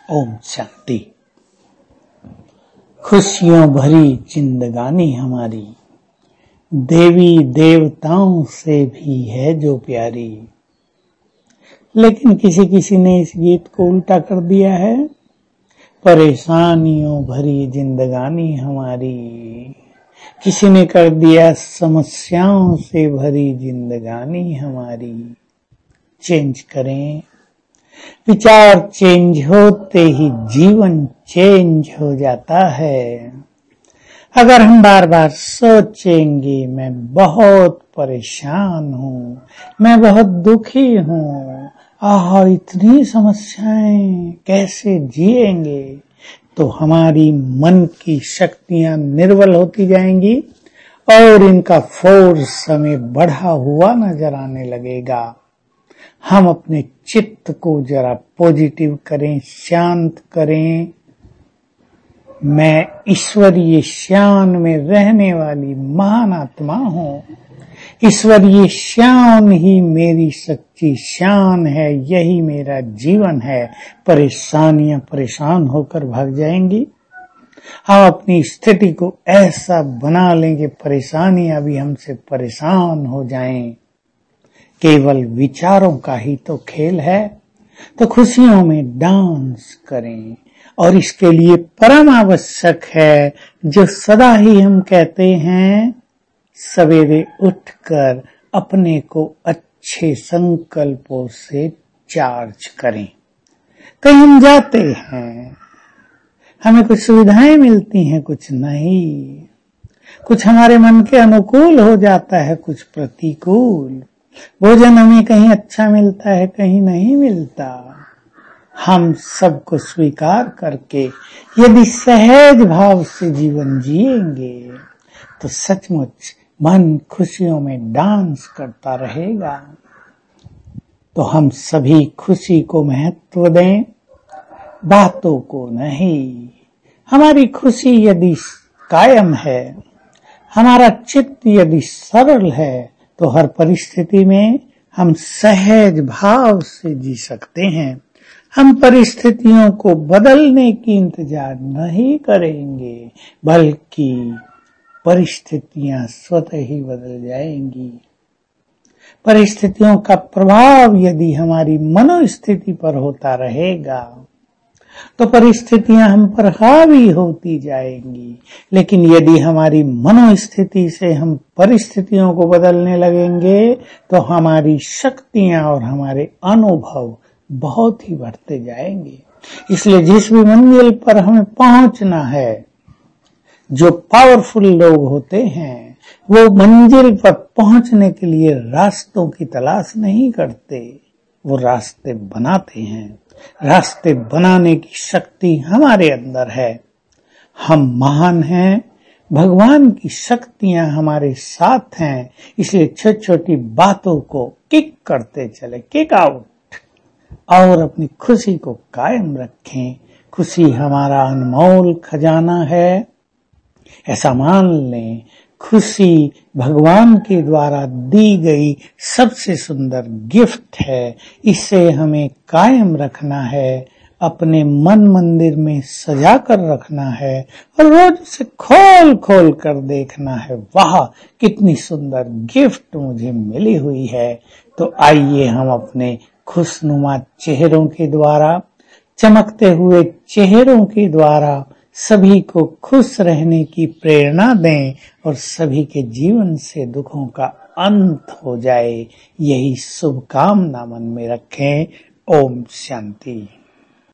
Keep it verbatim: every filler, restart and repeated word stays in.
ओम शांति। खुशियों भरी जिंदगानी हमारी देवी देवताओं से भी है जो प्यारी। लेकिन किसी किसी ने इस गीत को उल्टा कर दिया है। परेशानियों भरी जिंदगानी हमारी, किसी ने कर दिया समस्याओं से भरी जिंदगानी हमारी। चेंज करें, विचार चेंज होते ही जीवन चेंज हो जाता है। अगर हम बार बार सोचेंगे मैं बहुत परेशान हूँ, मैं बहुत दुखी हूँ, आह इतनी समस्याएं, कैसे जिएंगे, तो हमारी मन की शक्तियां निर्बल होती जाएंगी और इनका फोर्स हमें बढ़ा हुआ नजर आने लगेगा। हम अपने चित्त को जरा पॉजिटिव करें, शांत करें। मैं ईश्वरीय शान में रहने वाली महान आत्मा हूँ। ईश्वरीय शान ही मेरी सच्ची शान है, यही मेरा जीवन है। परेशानियां परेशान होकर भाग जाएंगी। हम अपनी स्थिति को ऐसा बना लेंगे परेशानियां भी हमसे परेशान हो जाएं। केवल विचारों का ही तो खेल है। तो खुशियों में डांस करें, और इसके लिए परम आवश्यक है जो सदा ही हम कहते हैं, सवेरे उठकर अपने को अच्छे संकल्पों से चार्ज करें। कहीं हम जाते हैं, हमें कुछ सुविधाएं मिलती हैं, कुछ नहीं। कुछ हमारे मन के अनुकूल हो जाता है, कुछ प्रतिकूल। भोजन हमें कहीं अच्छा मिलता है, कहीं नहीं मिलता। हम सबको स्वीकार करके यदि सहज भाव से जीवन जिएंगे तो सचमुच मन खुशियों में डांस करता रहेगा। तो हम सभी खुशी को महत्व दें, बातों को नहीं। हमारी खुशी यदि कायम है, हमारा चित्त यदि सरल है, तो हर परिस्थिति में हम सहज भाव से जी सकते हैं। हम परिस्थितियों को बदलने की इंतजार नहीं करेंगे, बल्कि परिस्थितियां स्वतः ही बदल जाएंगी। परिस्थितियों का प्रभाव यदि हमारी मनोस्थिति पर होता रहेगा तो परिस्थितियां हम पर हावी होती जाएंगी। लेकिन यदि हमारी मनोस्थिति से हम परिस्थितियों को बदलने लगेंगे तो हमारी शक्तियां और हमारे अनुभव बहुत ही बढ़ते जाएंगे। इसलिए जिस भी मंजिल पर हमें पहुंचना है, जो पावरफुल लोग होते हैं वो मंजिल पर पहुंचने के लिए रास्तों की तलाश नहीं करते, वो रास्ते बनाते हैं। रास्ते बनाने की शक्ति हमारे अंदर है। हम महान हैं, भगवान की शक्तियां हमारे साथ हैं। इसलिए छोटी छोटी बातों को किक करते चले, किक आउट, और अपनी खुशी को कायम रखें। खुशी हमारा अनमोल खजाना है, ऐसा मान लें। खुशी भगवान के द्वारा दी गई सबसे सुंदर गिफ्ट है। इसे हमें कायम रखना है, अपने मन मंदिर में सजा कर रखना है, और रोज उसे खोल खोल कर देखना है। वाह कितनी सुंदर गिफ्ट मुझे मिली हुई है। तो आइए हम अपने खुशनुमा चेहरों के द्वारा, चमकते हुए चेहरों के द्वारा सभी को खुश रहने की प्रेरणा दें, और सभी के जीवन से दुखों का अंत हो जाए, यही शुभकामना मन में रखें। ओम शांति।